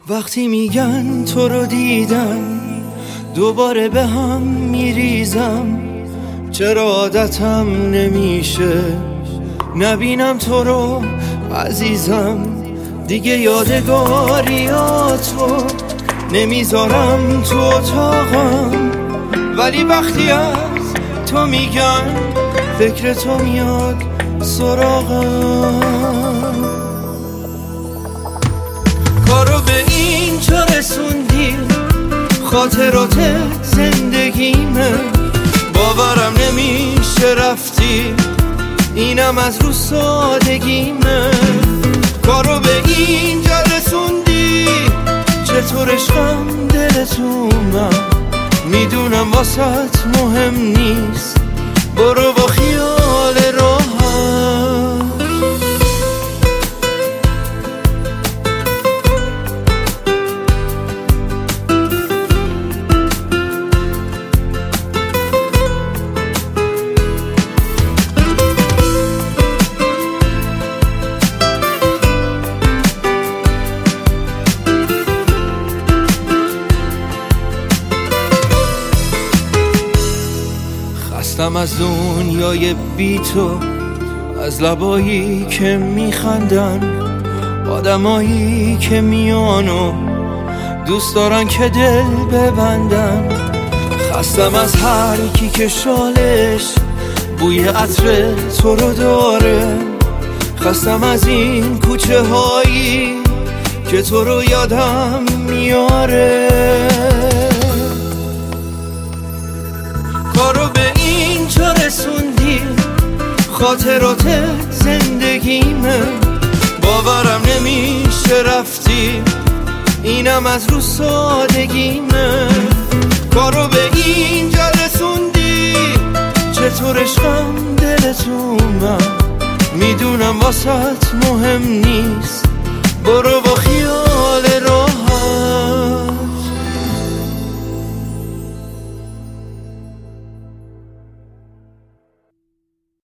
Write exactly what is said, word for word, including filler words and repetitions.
وقتی میگن تو رو دیدم دوباره به هم میریزم، چرا عادتم نمیشه نبینم تو رو عزیزم. دیگه یادگاریاتو نمیذارم تو اتاقم، ولی وقتی از تو میگن فکر تو میاد سراغم. کارو به اینجا رسوندی، خاطرات زندگیمه، باورم نمیشه رفتی، اینم از رو سادگیمه. کارو به اینجا رسوندی، چطور عشقم دلتون من میدونم واسط مهم نیست، برو با خیال راحت. خستم از دنیای بی تو، از لبایی که میخندن، آدمایی که میانو دوست دارن که دل ببندن. خستم از هر کی که شالش بوی عطر تو رو داره، خستم از این کوچه هایی که تو رو یادم میاره. کارو به اینجا رسوندی، خاطرات زندگیمه، باورم نمیشه رفتی، اینم از رو سادگیمه. کارو به اینجا رسوندی، چطور عشقم دلتون من میدونم واسط مهم نیست، برو با